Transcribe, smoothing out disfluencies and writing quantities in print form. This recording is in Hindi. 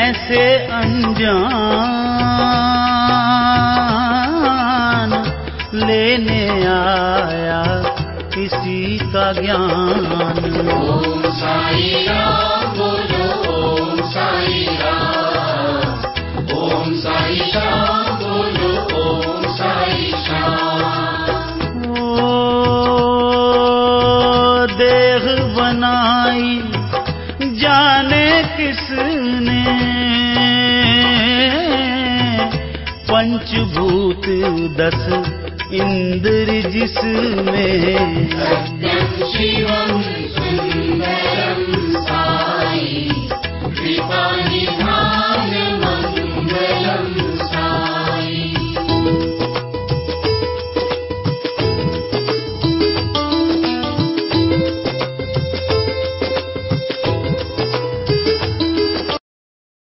ऐसे अनजान लेने आया किसी का ज्ञान। ओम साई राम बोलो, ओम साई राम, ओम साई राम बोलो, ओम साई राम। ओ देह बनाई जाने किसने, पंचभूत 10 इंद्र जिसमें, सत्यं शिवं